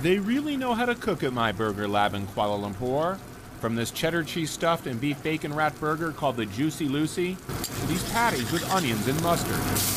They really know how to cook at My Burger Lab in Kuala Lumpur. From this cheddar cheese stuffed and beef bacon wrapped burger called the Juicy Lucy, to these patties with onions and mustard.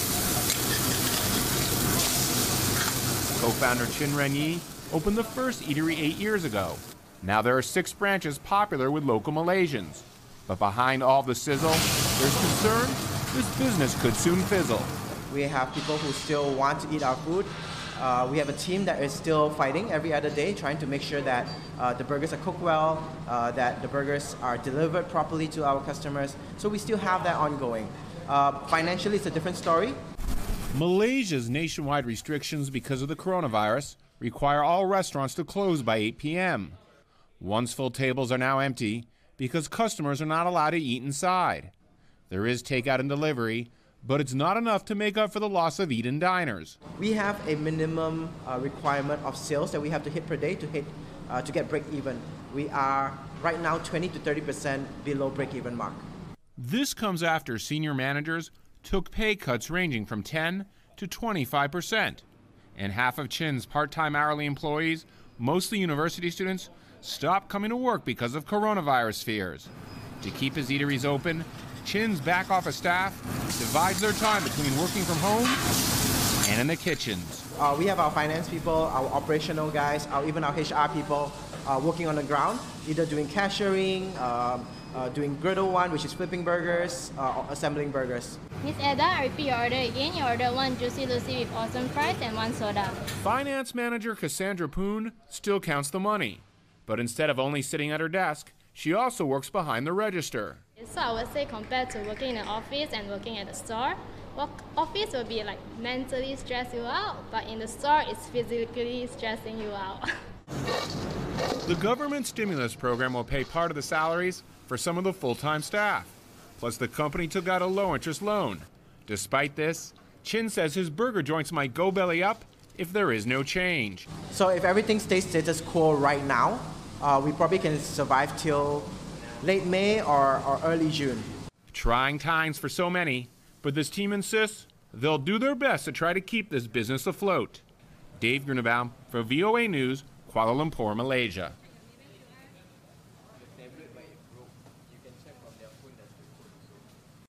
Co-founder Chin Ren Yi opened the first eatery 8 years ago. Now there are 6 branches popular with local Malaysians. But behind all the sizzle, there's concern this business could soon fizzle. We have people who still want to eat our food. We have a team that is still fighting every other day, trying to make sure that the burgers are cooked well, that the burgers are delivered properly to our customers. So we still have that ongoing. Financially, it's a different story. Malaysia's nationwide restrictions because of the coronavirus require all restaurants to close by 8 p.m. Once full tables are now empty because customers are not allowed to eat inside. There is takeout and delivery, but it's not enough to make up for the loss of eat-in diners. We have a minimum requirement of sales that we have to hit per day to get break even. We are right now 20 to 30% below break even mark. This comes after senior managers took pay cuts ranging from 10 to 25%. And half of Chin's part-time hourly employees, mostly university students, stopped coming to work because of coronavirus fears. To keep his eateries open, Chin's back office staff divides their time between working from home and in the kitchens. We have our finance people, our operational guys, even our HR people working on the ground, either doing cashiering, doing griddle one, which is flipping burgers, or assembling burgers. Miss Edda, I repeat your order again. You order 1 Juicy Lucy with awesome fries and 1 soda. Finance manager Cassandra Poon still counts the money. But instead of only sitting at her desk, she also works behind the register. So I would say compared to working in an office and working at the store, office will be like mentally stress you out, but in the store it's physically stressing you out. The government stimulus program will pay part of the salaries for some of the full-time staff. Plus the company took out a low-interest loan. Despite this, Chin says his burger joints might go belly up if there is no change. So if everything stays status quo right now, we probably can survive till late May or early June. Trying times for so many, but this team insists they'll do their best to try to keep this business afloat. Dave Grunebaum for VOA News, Kuala Lumpur, Malaysia.